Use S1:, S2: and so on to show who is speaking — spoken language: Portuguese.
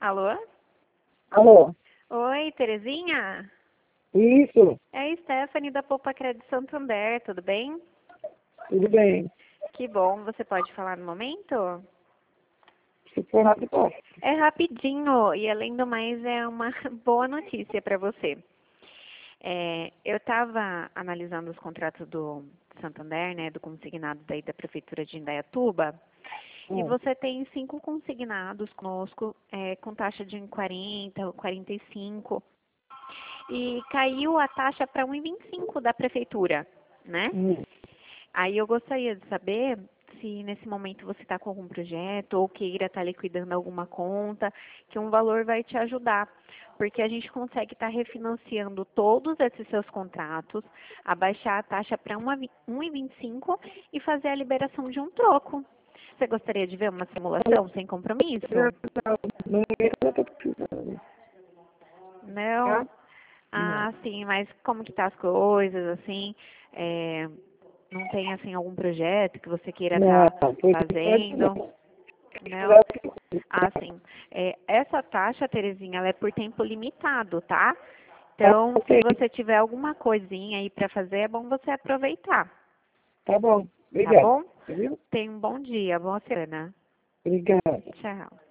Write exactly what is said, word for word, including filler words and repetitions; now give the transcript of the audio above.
S1: Alô?
S2: Alô?
S1: Oi, Terezinha?
S2: Isso,
S1: É a Stephanie da Poupa Crédito Santander, tudo bem?
S2: tudo bem.
S1: Que bom, você pode falar no momento?
S2: Se for rápido, posso.
S1: É rapidinho e, além do mais, é uma boa notícia para você. É, eu estava analisando os contratos do Santander, né, do consignado daí da Prefeitura de Indaiatuba, e
S2: Hum.
S1: você tem cinco consignados conosco, é, com taxa de um vírgula quarenta, quarenta e cinco, e caiu a taxa para um vírgula vinte e cinco da Prefeitura, né?
S2: Hum.
S1: Aí eu gostaria de saber se nesse momento você está com algum projeto ou queira estar liquidando alguma conta, que um valor vai te ajudar. Porque a gente consegue estar refinanciando todos esses seus contratos, abaixar a taxa para um vírgula vinte e cinco e fazer a liberação de um troco. Você gostaria de ver uma simulação sem compromisso?
S2: No momento eu estou precisando.
S1: Não?
S2: Tá? Não.
S1: Ah, sim, mas como que tá as coisas, assim? É, não tem, assim, algum projeto que você queira
S2: Não,
S1: estar
S2: por enquanto
S1: fazendo?
S2: não.
S1: Não? Ah, sim. É, essa taxa, Terezinha, ela é por tempo limitado, tá?
S2: Tá,
S1: Então, se
S2: ok.
S1: você tiver alguma coisinha aí para fazer, é bom você aproveitar,
S2: Tá bom.
S1: tá
S2: Obrigado.
S1: bom?
S2: Viu?
S1: Tenha um bom dia, boa semana.
S2: Obrigado.
S1: Tchau.